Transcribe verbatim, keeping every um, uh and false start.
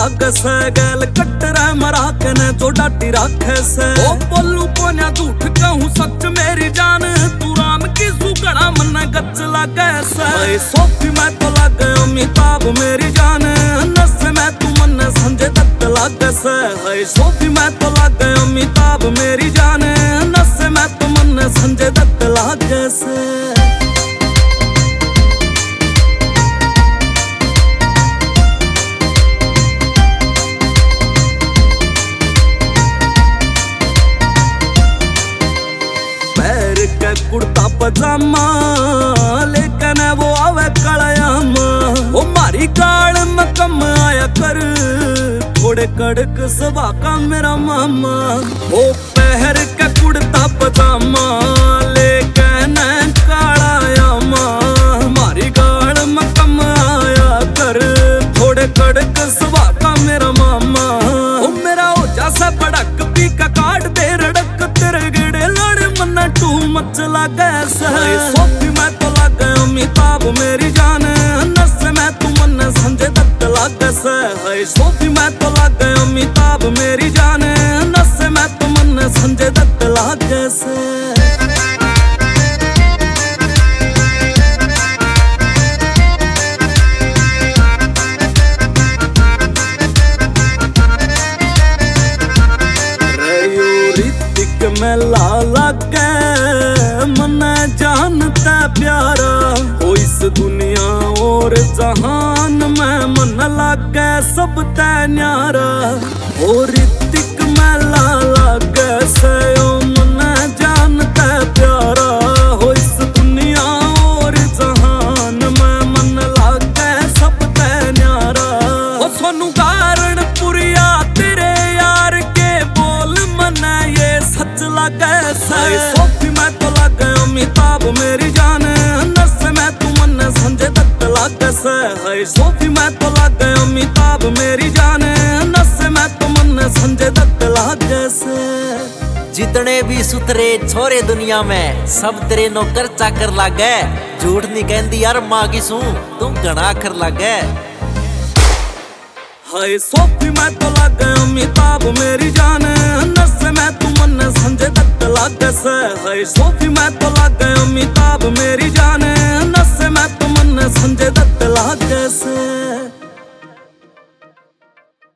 लागे से गैल कट्टर मरा के ने जो डाटी राखे से ओ बोलू को ना झूठ कहूं सच मेरी जान तू राम की सुगड़ा मन गच लागे से सोफी मैं तो लागे अमिताभ मेरी जान नस में तू मन संजय दत्त लागे से है सोफी मैं तो लागे अमिताभ मेरी जान नस में तू मन संजय दत्त लागे से कुर्ता पजामा लेकिन वो आवे कड़यामा वो मारी काल में कम आया कर थोड़े कड़क सभा का मेरा मामा वो पहर के कुर्ता पजामा लेकिन कालायामा मारी काल में कम आया कर थोड़े कड़क सभा का मेरा मामा वो मेरा हो जैसा बड़क पी का काट दे रड़क तेरे गिड़े लड़ मन टू मच लागे से सोफी मैं तो लागे अमिताभ मेरी जान नस में तू मन संजय दत्त लागे से है सोफी मैं तो लागे अमिताभ मेरी जान नस में तू मन संजय दत्त लागे से मैं लाला के मन जानता प्यारा हो इस दुनिया और जहान में मन लागे सब ते न्यारा और ऋतिक मैं लाला के से ओ मन जानता प्यारा हो इस दुनिया और जहान में मन लागे सब ते न्यारा ओ सोनू कारण पुरिया तेरे यार के बोल मन ये सच लागे से सोफी मैं तो लागे अमिताभ मेरी जान नस में तू मन संजय दत्त लागे से है सोफी मैं तो लागे अमिताभ मेरी जान नस में तू मन संजय दत्त लागे से जितने भी सुतरे छोरे दुनिया में सब तेरे नौकर चाकर लागे झूठ नहीं कहती यार माँ की सू तुम घना कर लागे हाय सोफी मैं तो लागे अमिताभ मेरी जान नस में तू मन संजय दत्त लागे से है सोफी मैं तो लागे अमिताभ मेरी जान नस में तू मन संजय दत्त लागे से।